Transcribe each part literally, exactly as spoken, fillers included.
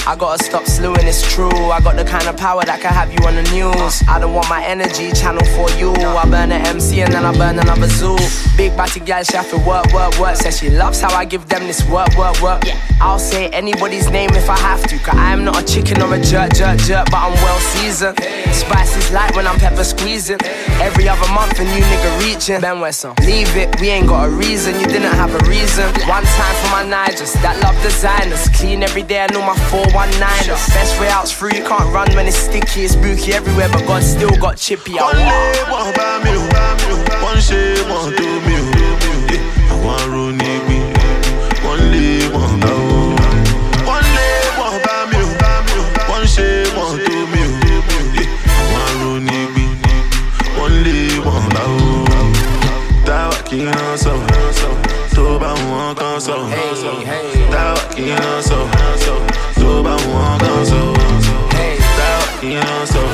I gotta stop slewing, it's true. I got the kind of power that can have you on the news. I don't want my energy channel for you. I burn an M C and then I burn another zoo. Big batty gal, she have to work, work, work. Says she loves how I give them this work, work, work. I'll say anybody's name if I have to, cause I'm not a chicken or a jerk, jerk, jerk, but I'm well seasoned. Spice is light when I'm pepper squeezing. Every other month a new nigga reaching. Ben Wesson, leave it, we ain't got a reason. You didn't have a reason. One time for my Nigers, that love designers. Clean every day, I know my four one niners. Best way out's through, you can't run when it's sticky. It's spooky everywhere, but God still got chippy. One day, one by me, one shade, one do me. One room need me. One day, one by me. One day, one by me. One shade, one do me. One room need me. One day, one by me. That walking on so, to ba one console. That walking on so, to ba one console. That walking on so,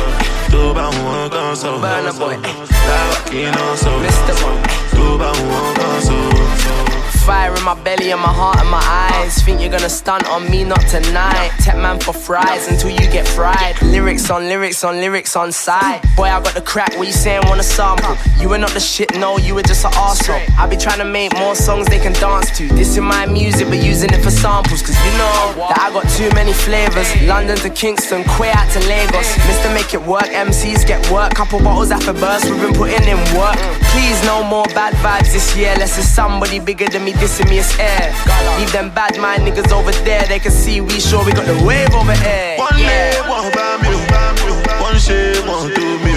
to ba one console. Burna Boy, that walking on so, Mister Mo. to ba one console. Fire in my belly and my heart and my eyes. Think you're gonna stunt on me, not tonight. Tech man for fries until you get fried. Lyrics on lyrics on lyrics on side. Boy, I got the crack, what you saying, wanna sample? You were not the shit, no, you were just an arsehole. I be trying to make more songs they can dance to. This is my music, but using it for samples. Cause you know that I got too many flavors. London to Kingston, Quay out to Lagos. Mister Make It Work, M Cs get work. Couple bottles after burst, we've been putting in work. Please no more bad vibes this year. Unless it's somebody bigger than me dissing me, it's air. Leave them bad mind niggas over there. They can see we sure we got the wave over here. One day, one by me. One shade, one do me.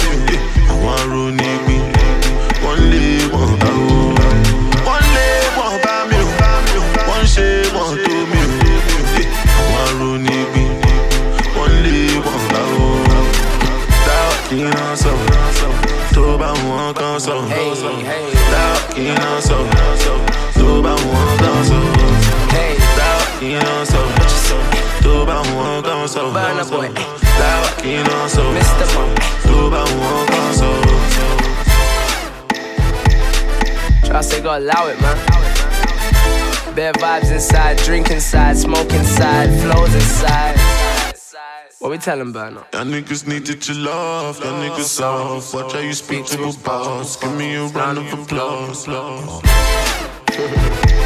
One room need me. One day, one by me. One day, one by me. One shade, one do me. One room need me. One day, one by me. That walking on so, to ba one console. That walking on so, to ba one console. That walking on so, to ba one console. Burna Boy, that walking on so, Mister Mo. to ba one console. Try to say, gotta allow it, man. Bare vibes inside, drink inside, smoke inside, flows inside. What we tellin', Burna? Y'all niggas need to chill off, y'all niggas soft. Watch how you speak to a boss. Give me a round of applause.